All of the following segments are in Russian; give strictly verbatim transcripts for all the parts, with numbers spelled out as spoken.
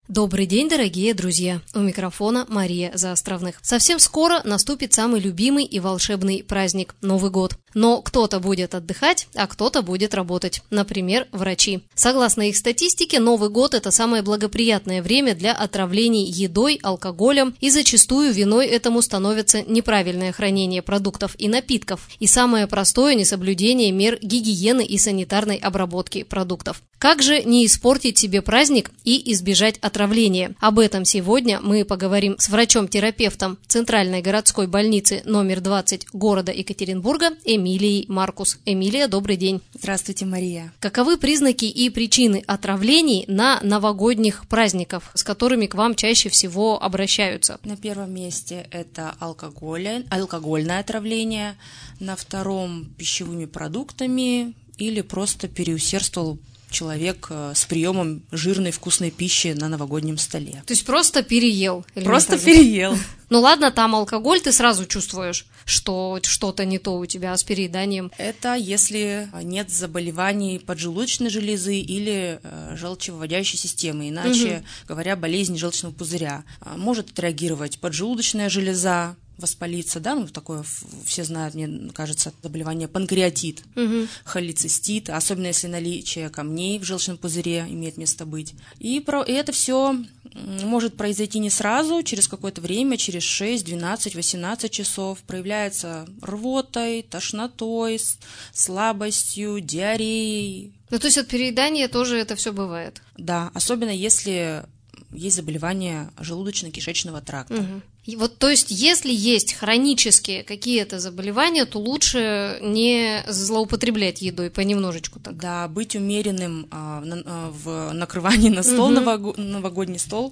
Добрый день, дорогие друзья! У микрофона Мария Заостровных. Совсем скоро наступит самый любимый и волшебный праздник – Новый год. Но кто-то будет отдыхать, а кто-то будет работать. Например, врачи. Согласно их статистике, Новый год – это самое благоприятное время для отравлений едой, алкоголем, и зачастую виной этому становится неправильное хранение продуктов и напитков, и самое простое несоблюдение мер гигиены и санитарной обработки продуктов. Как же не испортить себе праздник и избежать отравления? Об этом сегодня мы поговорим с врачом-терапевтом Центральной городской больницы номер двадцать города Екатеринбурга Эмилией Маркус. Эмилия, добрый день. Здравствуйте, Мария. Каковы признаки и причины отравлений на новогодних праздниках, с которыми к вам чаще всего обращаются? На первом месте это алкоголь, алкогольное отравление, на втором пищевыми продуктами или просто переусердствовал человек с приемом жирной вкусной пищи на новогоднем столе. То есть просто переел? Просто переел. Ну ладно, там алкоголь, ты сразу чувствуешь, что что-то не то у тебя с перееданием. Это если нет заболеваний поджелудочной железы или желчевыводящей системы, иначе угу. говоря, болезнь желчного пузыря. Может отреагировать поджелудочная железа, воспалиться, да, ну такое все знают, мне кажется, заболевание панкреатит, угу. холецистит, особенно если наличие камней в желчном пузыре имеет место быть. И, про, и это все может произойти не сразу, через какое-то время, через шесть, двенадцать, восемнадцать часов, проявляется рвотой, тошнотой, слабостью, диареей. Ну, то есть от переедания тоже это все бывает? Да, особенно если есть заболевания желудочно-кишечного тракта. Угу. И вот, то есть, если есть хронические какие-то заболевания, то лучше не злоупотреблять едой понемножечку так. Да, быть умеренным а, на, а, в накрывании на стол, угу. новог... новогодний стол,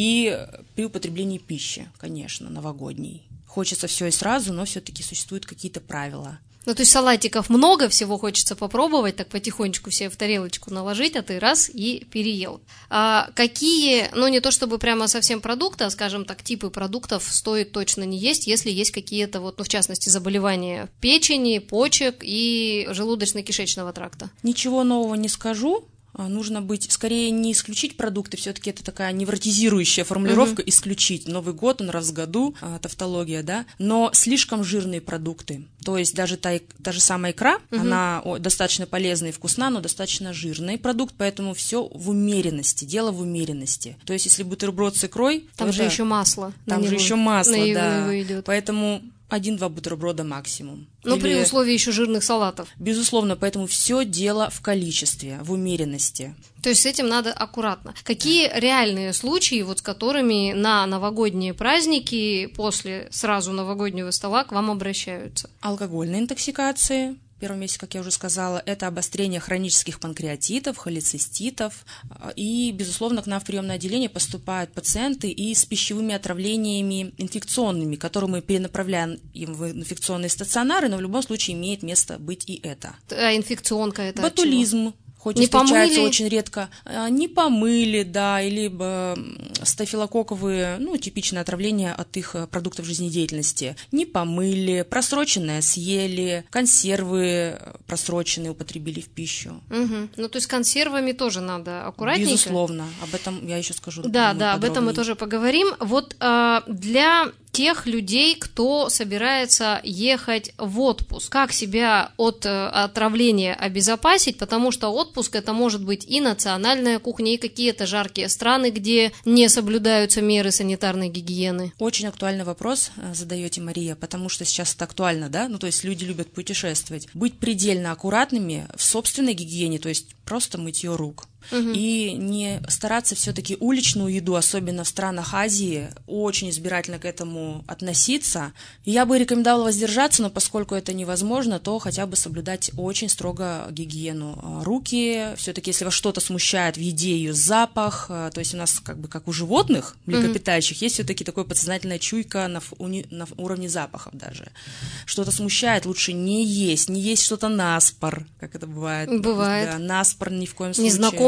и при употреблении пищи, конечно, новогодней. Хочется все и сразу, но все-таки существуют какие-то правила. Ну, то есть салатиков много, всего хочется попробовать, так потихонечку себе в тарелочку наложить, а ты раз и переел. А какие, ну не то чтобы прямо совсем продукты, а, скажем так, типы продуктов стоит точно не есть, если есть какие-то, вот, ну, в частности, заболевания печени, почек и желудочно-кишечного тракта? Ничего нового не скажу. Нужно быть, скорее, не исключить продукты, все-таки это такая невротизирующая формулировка, угу. исключить. Новый год, он раз в году, тавтология, да, но слишком жирные продукты. То есть даже та, та же самая икра, угу. она о, достаточно полезная и вкусна, но достаточно жирный продукт, поэтому все в умеренности, дело в умеренности. То есть если бутерброд с икрой... Там же это, еще масло. Там же него, еще масло, на да. его идет. Поэтому... Один-два бутерброда максимум. Но Или... при условии еще жирных салатов. Безусловно, поэтому все дело в количестве, в умеренности. То есть с этим надо аккуратно. Какие реальные случаи, вот с которыми на новогодние праздники после сразу новогоднего стола к вам обращаются? Алкогольные интоксикации. В первом месяце, как я уже сказала, это обострение хронических панкреатитов, холециститов. И, безусловно, к нам в приемное отделение поступают пациенты и с пищевыми отравлениями инфекционными, которые мы перенаправляем им в инфекционные стационары, но в любом случае имеет место быть и это. А инфекционка это ботулизм. Хоть не и встречается помыли? Очень редко. Не помыли, да, или стафилококковые, ну, типичное отравление от их продуктов жизнедеятельности. Не помыли, просроченное съели, консервы просроченные употребили в пищу. Угу. Ну, то есть с консервами тоже надо аккуратненько? Безусловно, об этом я еще скажу. Да, да, об этом мы тоже поговорим. Вот а, для тех людей, кто собирается ехать в отпуск, как себя от а, отравления обезопасить, потому что отпуск это может быть и национальная кухня, и какие-то жаркие страны, где не соблюдаются меры санитарной гигиены. Очень актуальный вопрос задаете, Мария, потому что сейчас это актуально, да, ну то есть люди любят путешествовать. Быть предельно аккуратными в собственной гигиене, то есть просто мытье рук. Угу. И не стараться все-таки уличную еду, особенно в странах Азии, очень избирательно к этому относиться. Я бы рекомендовала воздержаться, но поскольку это невозможно, то хотя бы соблюдать очень строго гигиену. Руки, все-таки если вас что-то смущает в еде, ее запах, то есть у нас как бы как у животных млекопитающих, угу. есть все-таки такая подсознательная чуйка на, на уровне запахов даже. Что-то смущает, лучше не есть, не есть что-то наспор, как это бывает. Бывает. Да, наспор ни в коем случае. Незнакомый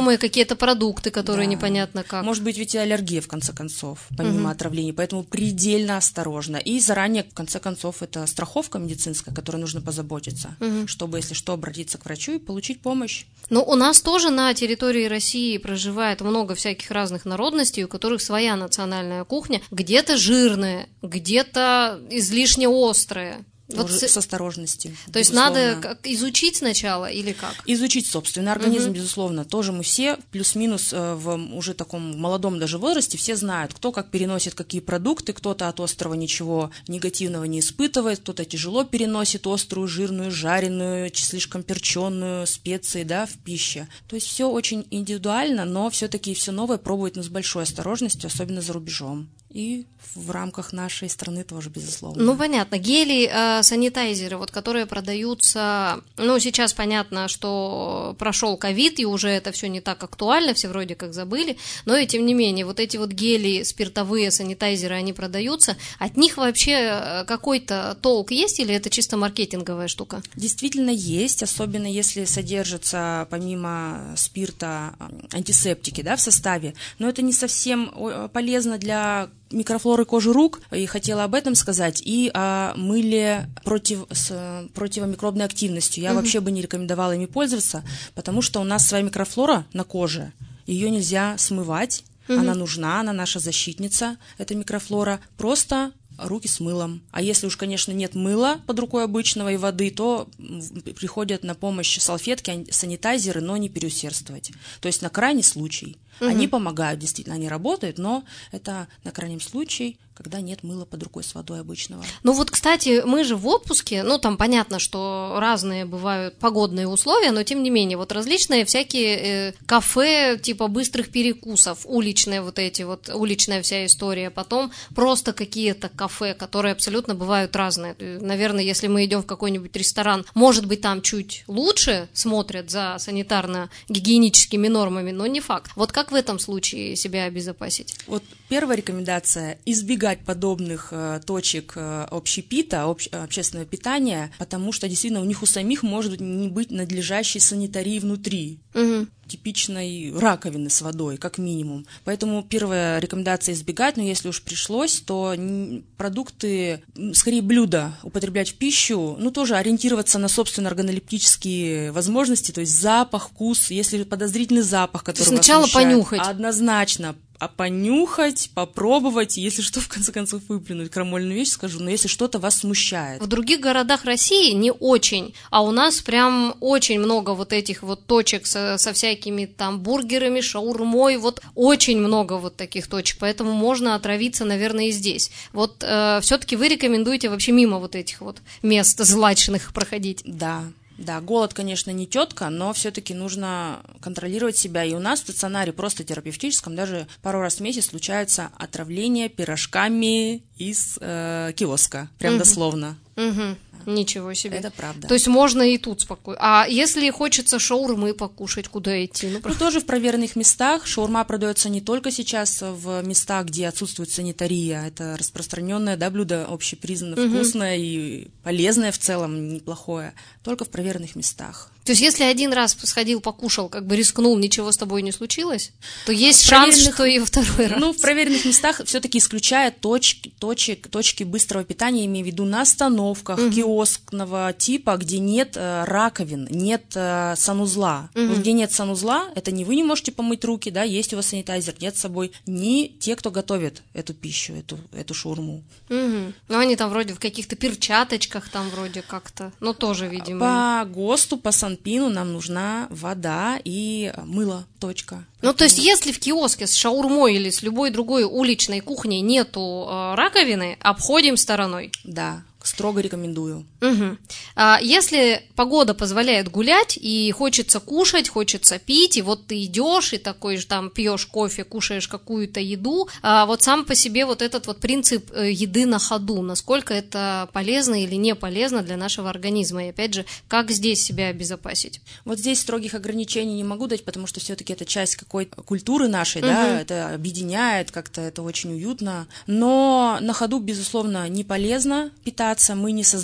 невесомые какие-то продукты, которые да. непонятно как. Может быть, ведь и аллергия, в конце концов, помимо угу. отравлений, поэтому предельно осторожно. И заранее, в конце концов, это страховка медицинская, о которой нужно позаботиться, угу. чтобы, если что, обратиться к врачу и получить помощь. Ну, у нас тоже на территории России проживает много всяких разных народностей, у которых своя национальная кухня, где-то жирная, где-то излишне острая. Вот с осторожностью. То есть надо как, изучить сначала или как? Изучить собственный организм, угу. безусловно. Тоже мы все плюс-минус в уже таком молодом даже возрасте все знают, кто как переносит какие продукты, кто-то от острого ничего негативного не испытывает, кто-то тяжело переносит острую, жирную, жареную, слишком перченую, специи, да, в пище. То есть все очень индивидуально, но все-таки все новое пробовать ну, с большой осторожностью, особенно за рубежом. И в рамках нашей страны тоже, безусловно. Ну, понятно. Гели, э, санитайзеры, вот, которые продаются... Ну, сейчас понятно, что прошел ковид, и уже это все не так актуально, все вроде как забыли, но и тем не менее, вот эти вот гели, спиртовые санитайзеры, они продаются. От них вообще какой-то толк есть или это чисто маркетинговая штука? Действительно есть, особенно если содержатся помимо спирта антисептики, да, в составе, но это не совсем полезно для микрофлоры кожи рук, и хотела об этом сказать, и о мыле против, с противомикробной активностью. Я угу. вообще бы не рекомендовала ими пользоваться, потому что у нас своя микрофлора на коже, ее нельзя смывать, угу. она нужна, она наша защитница, эта микрофлора, просто руки с мылом. А если уж, конечно, нет мыла под рукой обычного и воды, то приходят на помощь салфетки, санитайзеры, но не переусердствовать. То есть на крайний случай. Угу. Они помогают, действительно, они работают, но это на крайнем случае, когда нет мыла под рукой с водой обычного. Ну вот, кстати, мы же в отпуске, ну там понятно, что разные бывают погодные условия, но тем не менее, вот различные всякие э, кафе типа быстрых перекусов, уличные вот эти вот, уличная вся история, потом просто какие-то кафе, которые абсолютно бывают разные. Наверное, если мы идем в какой-нибудь ресторан, может быть, там чуть лучше смотрят за санитарно-гигиеническими нормами, но не факт. Вот как в этом случае себя обезопасить? Вот первая рекомендация – избегать подобных э, точек э, общепита, обще, общественного питания, потому что действительно у них у самих может не быть надлежащей санитарии внутри. Угу. Типичной раковины с водой, как минимум. Поэтому первая рекомендация избегать, но если уж пришлось, то продукты, скорее блюда употреблять в пищу, ну тоже ориентироваться на собственные органолептические возможности, то есть запах, вкус, если подозрительный запах, который вас сначала смущает, понюхать. Однозначно. А понюхать, попробовать, если что, в конце концов, выплюнуть крамольную вещь, скажу, но если что-то вас смущает. В других городах России не очень, а у нас прям очень много вот этих вот точек со, со всякими там бургерами, шаурмой, вот очень много вот таких точек, поэтому можно отравиться, наверное, и здесь. Вот э, все-таки вы рекомендуете вообще мимо вот этих вот мест злачных проходить? Да. Да, голод, конечно, не тетка, но все-таки нужно контролировать себя. И у нас в стационаре просто терапевтическом даже пару раз в месяц случается отравление пирожками из э, киоска, прям угу. дословно. Угу. Ничего себе. Это правда. То есть можно и тут спокойно. А если хочется шаурмы покушать, куда идти? Ну, ну, тоже в проверенных местах. Шаурма продается не только сейчас в местах, где отсутствует санитария. Это распространенное, да, блюдо, общепризнанно угу. вкусное и полезное в целом, неплохое. Только в проверенных местах. То есть, если один раз сходил, покушал, как бы рискнул, ничего с тобой не случилось, то есть шанс, что и во второй раз. Ну, в проверенных местах все-таки исключая точки, точек, точки быстрого питания, имею в виду на остановках, угу. киоскного типа, где нет э, раковин, нет э, санузла. Угу. Вот где нет санузла, это не вы не можете помыть руки, да, есть у вас санитайзер, нет с собой, не те, кто готовит эту пищу, эту, эту шаурму. Угу. Ну, они там вроде в каких-то перчаточках, там вроде как-то, ну, тоже, видимо. По ГОСТу, по Санпину нам нужна вода и мыло, точка. Ну, то есть, если в киоске с шаурмой или с любой другой уличной кухней нету э, раковины, обходим стороной. Да. Строго рекомендую. Угу. А если погода позволяет гулять и хочется кушать, хочется пить, и вот ты идешь и такой же там пьешь кофе, кушаешь какую-то еду, а вот сам по себе вот этот вот принцип еды на ходу, насколько это полезно или не полезно для нашего организма, и опять же, как здесь себя обезопасить? Вот здесь строгих ограничений не могу дать, потому что все-таки это часть какой-то культуры нашей, угу. да, это объединяет, как-то это очень уютно, но на ходу, безусловно, не полезно питаться. Мы несознательно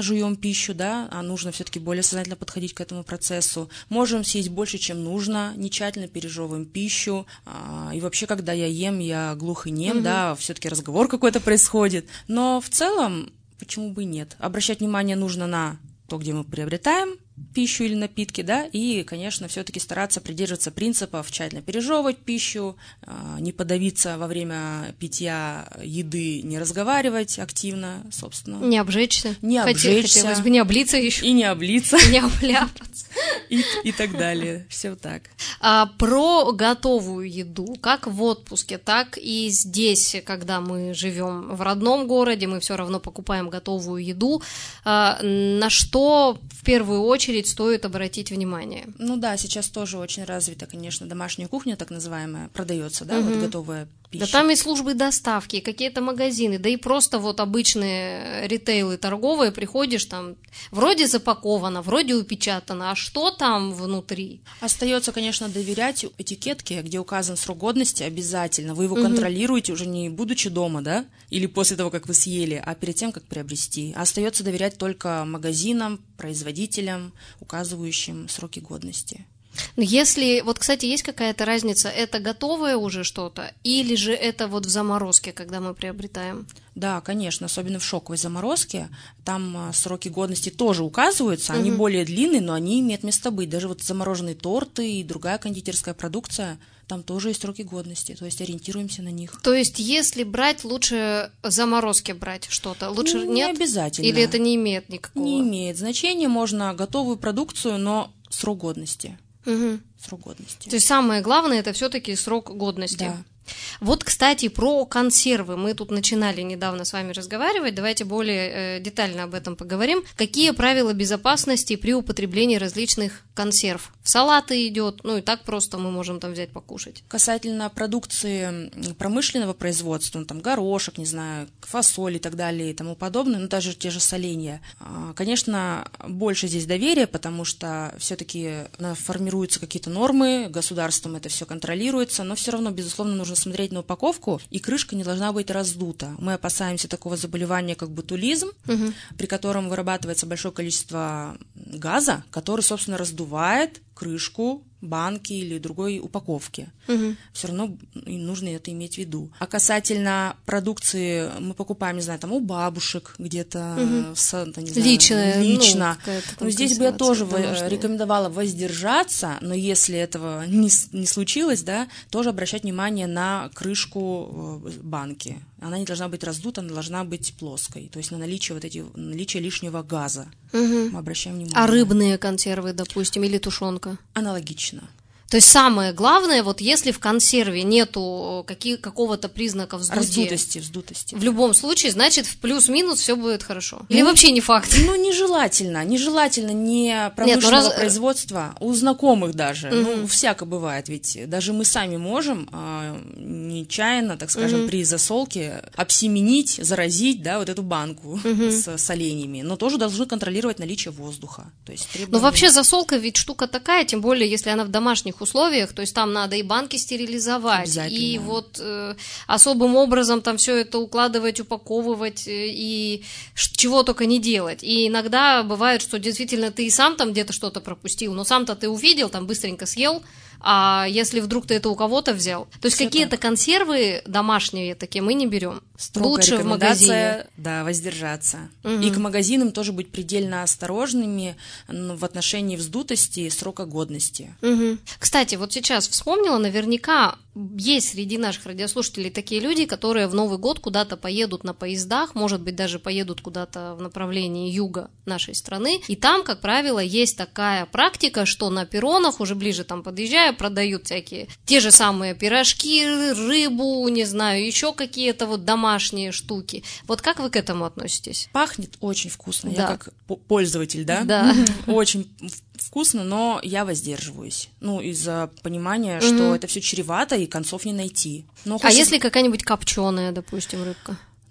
жуем пищу, да, а нужно все-таки более сознательно подходить к этому процессу. Можем съесть больше, чем нужно, не тщательно пережевываем пищу. И вообще, когда я ем, я глух и нем, угу. да, все-таки разговор какой-то происходит. Но в целом, почему бы и нет? Обращать внимание нужно на то, где мы приобретаем пищу или напитки, да, и, конечно, все-таки стараться придерживаться принципов тщательно пережевывать пищу, не подавиться во время питья еды, не разговаривать активно, собственно. Не обжечься. Не обжечься. Хотелось бы не облиться еще. И не облиться. Не обляпаться. И, и так далее. Все так. А про готовую еду, как в отпуске, так и здесь, когда мы живем в родном городе, мы все равно покупаем готовую еду. А, на что в первую очередь стоит обратить внимание? Ну да, сейчас тоже очень развита, конечно, домашняя кухня, так называемая, продается, да, угу. вот готовая пища. Да там и службы доставки, и какие-то магазины, да и просто вот обычные ритейлы торговые, приходишь, там вроде запаковано, вроде упечатано, а что там внутри? Остается, конечно, доверять этикетке, где указан срок годности обязательно. Вы его угу. контролируете уже не будучи дома, да, или после того, как вы съели, а перед тем, как приобрести. А остается доверять только магазинам, производителям, указывающим сроки годности. Если, вот, кстати, есть какая-то разница, это готовое уже что-то, или же это вот в заморозке, когда мы приобретаем? Да, конечно, особенно в шоковой заморозке, там сроки годности тоже указываются, они угу. более длинные, но они имеют место быть. Даже вот замороженные торты и другая кондитерская продукция, там тоже есть сроки годности, то есть ориентируемся на них. То есть если брать, лучше в заморозке брать что-то? Лучше не нет? обязательно. Или это не имеет никакого? Не имеет значения, можно готовую продукцию, но срок годности. Угу. Срок годности. То есть самое главное это все-таки срок годности. Да. Вот, кстати, про консервы. Мы тут начинали недавно с вами разговаривать. Давайте более э, детально об этом поговорим. Какие правила безопасности при употреблении различных консерв? В салаты идет, ну и так просто мы можем там взять покушать. Касательно продукции промышленного производства, ну, там горошек, не знаю, фасоль и так далее и тому подобное, ну даже те же соленья. Конечно, больше здесь доверия, потому что все-таки формируются какие-то нормы, государством это все контролируется, но все равно, безусловно, нужно смотреть на упаковку, и крышка не должна быть раздута. Мы опасаемся такого заболевания, как ботулизм, угу. при котором вырабатывается большое количество газа, который, собственно, раздувает крышку банки или другой упаковки. Угу. Все равно нужно это иметь в виду. А касательно продукции мы покупаем, не знаю, там у бабушек где-то, угу. в, не знаю, лично. лично. Ну, но здесь бы я тоже домашняя. рекомендовала воздержаться, но если этого не, не случилось, да, тоже обращать внимание на крышку банки. Она не должна быть раздута, она должна быть плоской. То есть на наличие вот эти, наличие лишнего газа. Угу. Мы обращаем внимание. А рыбные консервы, допустим, или тушенка? Аналогично. То есть самое главное, вот если в консерве нету каких, какого-то признака вздутия, раздутости, вздутости, в любом случае, значит, в плюс-минус все будет хорошо. Или ну, вообще не факт? Ну, нежелательно. Нежелательно не промышленного Нет, ну, раз... производства, у знакомых даже. Угу. Ну, всяко бывает, ведь даже мы сами можем а, нечаянно, так скажем, угу. при засолке обсеменить, заразить, да, вот эту банку угу. с соленьями. Но тоже должны контролировать наличие воздуха. То есть требования... Ну, вообще засолка ведь штука такая, тем более, если она в домашних условиях, то есть там надо и банки стерилизовать, и вот э, особым образом там все это укладывать, упаковывать э, и чего только не делать. И иногда бывает, что действительно ты и сам там где-то что-то пропустил, но сам-то ты увидел, там быстренько съел, а если вдруг ты это у кого-то взял, то есть все какие-то так. консервы домашние такие мы не берем. Строгая Лучше в магазине. Да, воздержаться. Угу. И к магазинам тоже быть предельно осторожными в отношении вздутости и срока годности. Угу. Кстати, вот сейчас вспомнила, наверняка есть среди наших радиослушателей такие люди, которые в Новый год куда-то поедут на поездах, может быть, даже поедут куда-то в направлении юга нашей страны, и там, как правило, есть такая практика, что на перронах, уже ближе там подъезжая, продают всякие те же самые пирожки, рыбу, не знаю, еще какие-то вот домашние штуки. Вот как вы к этому относитесь? Пахнет очень вкусно. Да. Я как пользователь, да? Да. Очень вкусно, но я воздерживаюсь. Ну, из-за понимания, что угу. это все чревато и концов не найти. Но а если какая-нибудь копченая, допустим, рыбка?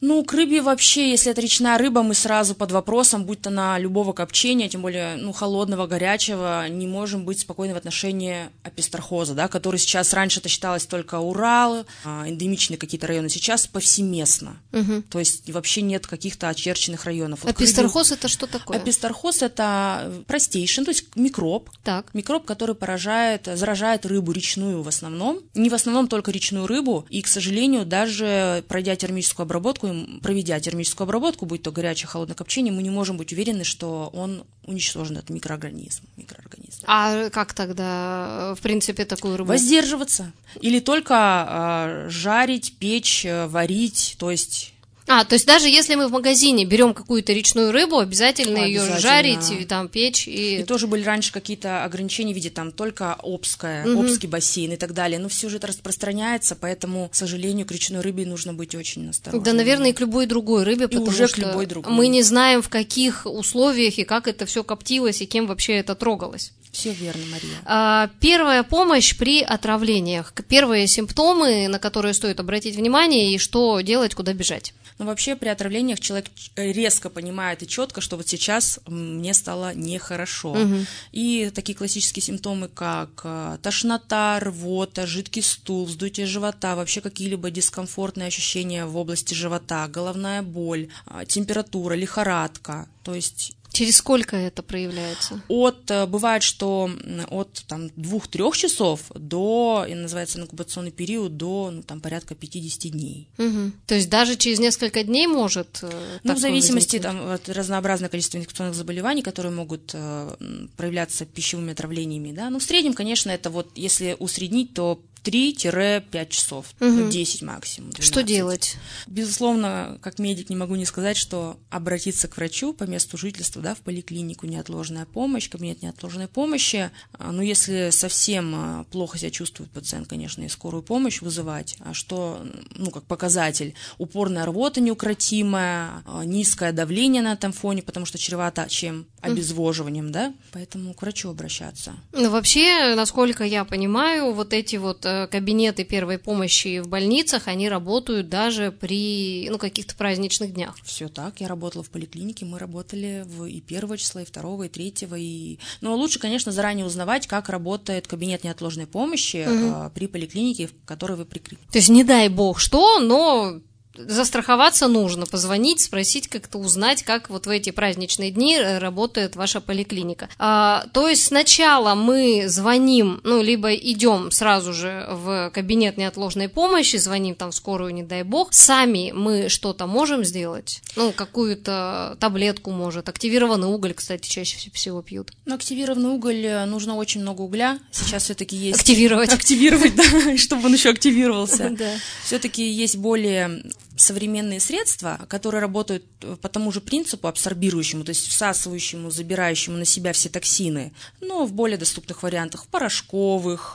Ну, к рыбе вообще, если это речная рыба, мы сразу под вопросом, будь то на любого копчения, тем более, ну, холодного, горячего, не можем быть спокойны в отношении апистрахоза, да, который сейчас, раньше это считалось только Урал, эндемичные какие-то районы, сейчас повсеместно. Угу. То есть вообще нет каких-то очерченных районов. Вот апистрахоз рыбе... это что такое? Апистрахоз это простейший, то есть микроб, так. микроб, который поражает, заражает рыбу речную в основном, не в основном только речную рыбу, и, к сожалению, даже пройдя термическую обработку, проведя термическую обработку, будь то горячее, холодное копчение, мы не можем быть уверены, что он уничтожен, этот микроорганизм. микроорганизм. А как тогда, в принципе, такую рыбу? Воздерживаться. Или только а, жарить, печь, варить, то есть... А, то есть даже если мы в магазине берем какую-то речную рыбу, обязательно, обязательно. ее жарить, и, там, печь. И... и тоже были раньше какие-то ограничения в виде там только Обская, угу. Обский бассейн и так далее. Но все же это распространяется, поэтому, к сожалению, к речной рыбе нужно быть очень осторожным. Да, наверное, и к любой другой рыбе, и потому уже что к любой другой. мы не знаем, в каких условиях и как это все коптилось, и кем вообще это трогалось. Все верно, Мария. Первая помощь при отравлениях. Первые симптомы, на которые стоит обратить внимание, и что делать, куда бежать. Но вообще при отравлениях человек резко понимает и четко, что вот сейчас мне стало нехорошо. Угу. И такие классические симптомы, как тошнота, рвота, жидкий стул, вздутие живота, вообще какие-либо дискомфортные ощущения в области живота, головная боль, температура, лихорадка. То есть... Через сколько это проявляется? От, бывает, что от там, двух-трех часов до, называется инкубационный период, до ну, там, порядка пятьдесят дней. Угу. То есть даже через несколько дней может... Ну, в зависимости там, от разнообразного количества инфекционных заболеваний, которые могут э, проявляться пищевыми отравлениями. Да? Ну, в среднем, конечно, это вот, если усреднить, то три-пять часов, угу. десять максимум. двенадцать. Что делать? Безусловно, как медик не могу не сказать, что обратиться к врачу по месту жительства, да, в поликлинику, неотложная помощь, кабинет неотложной помощи. Ну, если совсем плохо себя чувствует пациент, конечно, и скорую помощь вызывать. А что, ну, как показатель, упорная рвота неукротимая, низкое давление на этом фоне, потому что чревато чем? Обезвоживанием, да? Поэтому к врачу обращаться. Ну, вообще, насколько я понимаю, вот эти вот кабинеты первой помощи в больницах, они работают даже при, ну, каких-то праздничных днях. Все так, я работала в поликлинике, мы работали в и первого числа, и второго, и третьего, и... Но лучше, конечно, заранее узнавать, как работает кабинет неотложной помощи угу. при поликлинике, в которой вы прикреплены. То есть не дай бог что, но... застраховаться нужно, позвонить, спросить, как-то узнать, как вот в эти праздничные дни работает ваша поликлиника. А, то есть сначала мы звоним, ну, либо идем сразу же в кабинет неотложной помощи, звоним там в скорую, не дай бог, сами мы что-то можем сделать? Ну, какую-то таблетку, может, активированный уголь, кстати, чаще всего пьют. Ну, активированный уголь, нужно очень много угля, сейчас все-таки есть... Активировать. Активировать, да, чтобы он еще активировался. Все-таки есть более... современные средства, которые работают по тому же принципу абсорбирующему, то есть всасывающему, забирающему на себя все токсины, но в более доступных вариантах, в порошковых,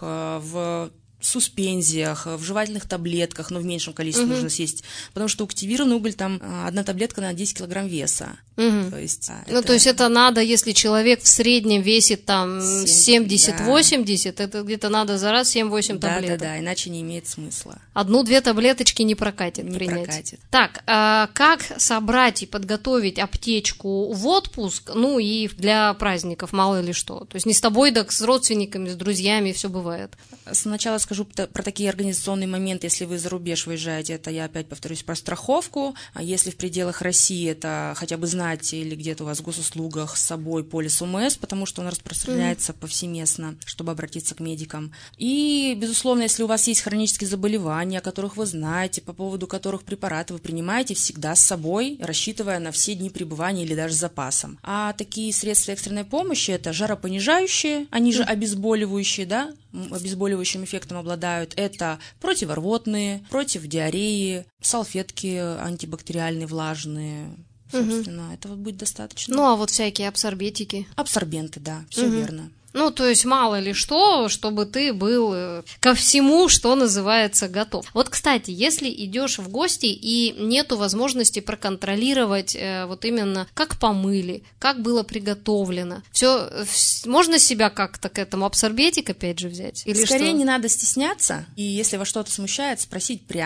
в суспензиях, в жевательных таблетках, но в меньшем количестве угу. нужно съесть, потому что активированный уголь, там одна таблетка на десять килограмм веса. Угу. То есть, ну, это... то есть это надо, если человек в среднем весит там семьдесят-восемьдесят, да. это где-то надо за раз семь-восемь да, таблеток. Да-да-да, иначе не имеет смысла. Одну-две таблеточки не прокатит не принять. Прокатит. Так, а как собрать и подготовить аптечку в отпуск, ну и для праздников, мало ли что? То есть не с тобой, так с родственниками, с друзьями, все бывает. Сначала скажу про такие организационные моменты, если вы за рубеж выезжаете, это я опять повторюсь про страховку, а если в пределах России, это хотя бы знать или где-то у вас в госуслугах с собой полис ОМС, потому что он распространяется mm-hmm. повсеместно, чтобы обратиться к медикам. И, безусловно, если у вас есть хронические заболевания, о которых вы знаете, по поводу которых препараты вы принимаете, всегда с собой, рассчитывая на все дни пребывания или даже с запасом. А такие средства экстренной помощи, это жаропонижающие, они же mm-hmm. обезболивающие, да, обезболивающим эффектом обладают, это противорвотные, против диареи, салфетки антибактериальные, влажные. Собственно, угу. этого будет достаточно. Ну, а вот всякие абсорбетики? Абсорбенты, да, все угу. верно. Ну, то есть мало ли что, чтобы ты был ко всему, что называется, готов. Вот, кстати, если идешь в гости и нету возможности проконтролировать э, вот именно как помыли, как было приготовлено, все, можно себя как-то к этому абсорбетик опять же взять? Или скорее что? Не надо стесняться, и если вас что-то смущает, спросить прямо.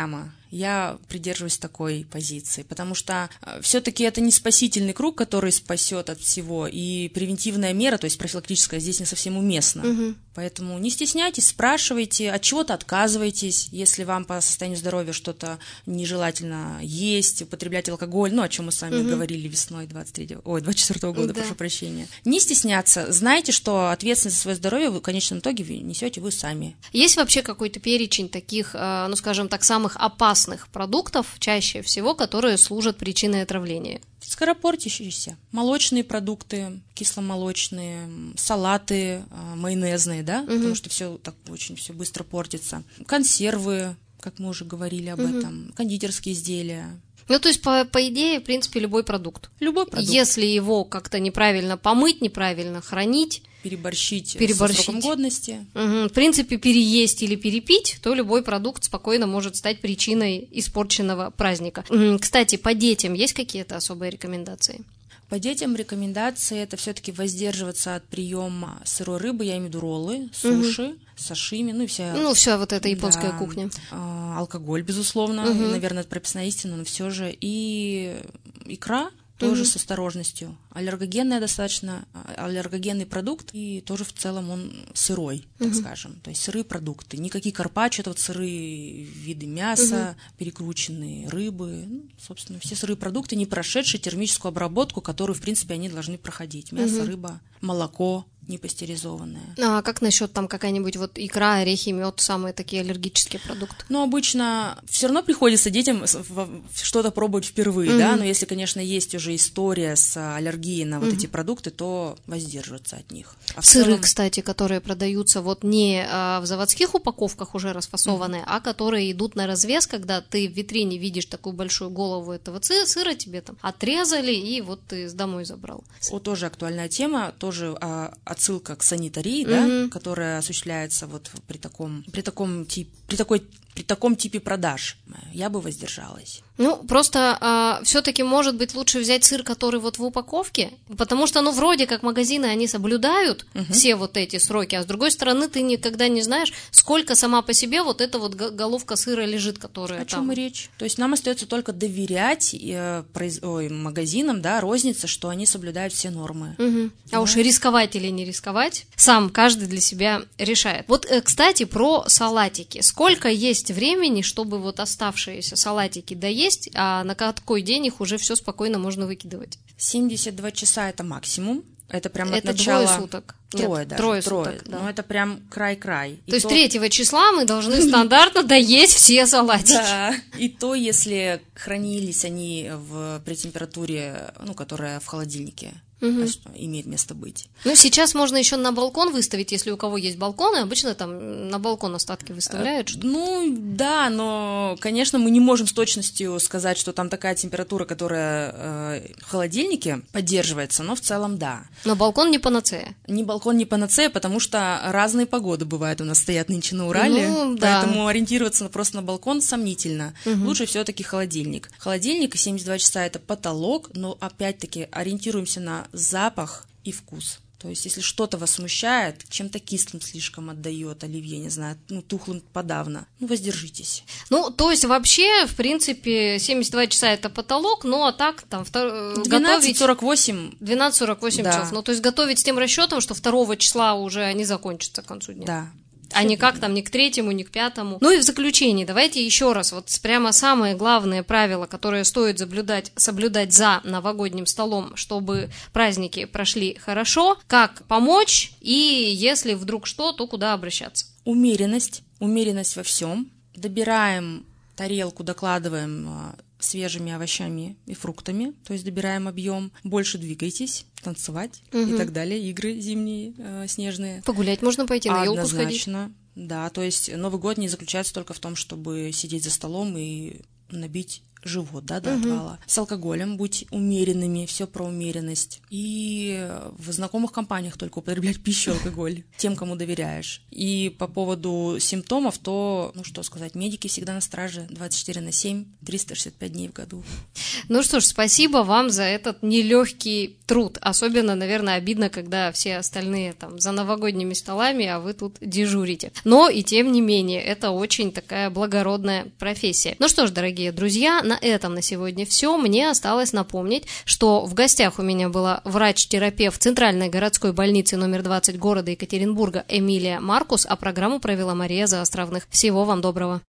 Я придерживаюсь такой позиции, потому что все-таки это не спасительный круг, который спасет от всего, и превентивная мера, то есть профилактическая, здесь не совсем уместна. Угу. Поэтому не стесняйтесь, спрашивайте, от чего-то отказывайтесь, если вам по состоянию здоровья что-то нежелательно есть, употреблять алкоголь, ну, о чем мы с вами угу. говорили весной двадцать третьего, ой, двадцать четвёртого года, да. прошу прощения. Не стесняться, знайте, что ответственность за свое здоровье вы в конечном итоге несете вы сами. Есть вообще какой-то перечень таких, ну, скажем так, самых опасных продуктов, чаще всего, которые служат причиной отравления? Скоропортящиеся. Молочные продукты, кисломолочные, салаты, майонезные, да, угу. потому что все так очень все быстро портится. Консервы, как мы уже говорили об угу. этом, кондитерские изделия. Ну, то есть, по, по идее, в принципе, любой продукт. Любой продукт. Если его как-то неправильно помыть, неправильно хранить, переборщить, переборщить. со сроком годности. Угу. В принципе, переесть или перепить, то любой продукт спокойно может стать причиной испорченного праздника. Кстати, по детям есть какие-то особые рекомендации? По детям рекомендации это все-таки воздерживаться от приема сырой рыбы, я имею в виду роллы, суши, угу. сашими, ну и вся... Ну, вся вот эта японская да, кухня. Э, алкоголь, безусловно, угу. наверное, это прописная истина, но все же. И икра тоже угу. с осторожностью. Аллергогенная достаточно, аллергогенный продукт, и тоже в целом он сырой, так угу. скажем. То есть сырые продукты. Никакие карпаччо, это вот сырые виды мяса, угу. перекрученные рыбы. Ну, собственно, все сырые продукты, не прошедшие термическую обработку, которую, в принципе, они должны проходить. Мясо, угу. рыба, молоко не пастеризованное. А как насчет там какая-нибудь вот икра, орехи, мед, самые такие аллергические продукты? Ну, обычно все равно приходится детям что-то пробовать впервые, mm-hmm. да, но если, конечно, есть уже история с аллергией на вот mm-hmm. эти продукты, то воздерживаться от них. А Сыры, целом... кстати, которые продаются вот не а, в заводских упаковках уже расфасованные, mm-hmm. а которые идут на развес, когда ты в витрине видишь такую большую голову этого сыра, тебе там отрезали, и вот ты домой забрал. Вот тоже актуальная тема, тоже а, отсылка к санитарии, mm-hmm. да, которая осуществляется вот при таком, при таком типе, при такой, при таком типе продаж. Я бы воздержалась. Ну, просто а, все-таки, может быть, лучше взять сыр, который вот в упаковке, потому что, ну, вроде как магазины, они соблюдают uh-huh. все вот эти сроки, а с другой стороны, ты никогда не знаешь, сколько сама по себе вот эта вот головка сыра лежит, которая О там. О чем и речь? То есть нам остается только доверять э, произ... Ой, магазинам, да, рознице, что они соблюдают все нормы. Uh-huh. А да. уж рисковать или не рисковать, сам каждый для себя решает. Вот, кстати, про салатики. Сколько есть времени, чтобы вот оставшиеся салатики доесть, а на какой день их уже все спокойно можно выкидывать? семьдесят два часа это максимум. Это прям от это начала... двое суток. Трое Нет, даже. Трое, трое суток, да. Но это прям край-край. То и есть то... третьего числа мы должны стандартно доесть все салатики. Да. И то, если хранились они в, при температуре, ну, которая в холодильнике. Угу. Имеет место быть. Ну, сейчас можно еще на балкон выставить, если у кого есть балкон, и обычно там на балкон остатки выставляют. Что... Ну, да, но, конечно, мы не можем с точностью сказать, что там такая температура, которая э, в холодильнике поддерживается, но в целом да. Но балкон не панацея. Не балкон, не панацея, потому что разные погоды бывают у нас стоят нынче на Урале, ну, поэтому да. ориентироваться просто на балкон сомнительно. Угу. Лучше все-таки холодильник. Холодильник и семьдесят два часа это потолок, но опять-таки ориентируемся на запах и вкус. То есть, если что-то вас смущает, чем-то кислым слишком отдает, оливье, не знаю, ну, тухлым подавно, ну, воздержитесь. Ну, то есть, вообще, в принципе, семьдесят два часа это потолок, ну, а так, там, втор... двенадцать сорок восемь. двенадцать сорок восемь да. часов. Ну, то есть, готовить с тем расчетом, что второго числа уже они закончатся к концу дня. Да. А никак там ни к третьему, ни к пятому. Ну и в заключение, давайте еще раз, вот прямо самые главные правила, которые стоит соблюдать, соблюдать за новогодним столом, чтобы праздники прошли хорошо, как помочь и если вдруг что, то куда обращаться. Умеренность, умеренность во всем. Добираем тарелку, докладываем свежими овощами и фруктами, то есть добираем объем, больше двигайтесь, танцевать угу. и так далее, игры зимние, э, снежные. Погулять можно пойти, на елку сходить. Однозначно, да, то есть Новый год не заключается только в том, чтобы сидеть за столом и набить живот, да, до Мгм. отвала. С алкоголем быть умеренными, все про умеренность. И в знакомых компаниях только употреблять пищу и алкоголь, тем, кому доверяешь. И по поводу симптомов, то, ну что сказать, медики всегда на страже двадцать четыре на семь, триста шестьдесят пять дней в году. Ну что ж, спасибо вам за этот нелегкий труд. Особенно, наверное, обидно, когда все остальные там за новогодними столами, а вы тут дежурите. Но и тем не менее, это очень такая благородная профессия. Ну что ж, дорогие друзья, на этом на сегодня все. Мне осталось напомнить, что в гостях у меня была врач-терапевт Центральной городской больницы номер двадцать города Екатеринбурга Эмилия Маркус, а программу провела Мария Заостровных. Всего вам доброго.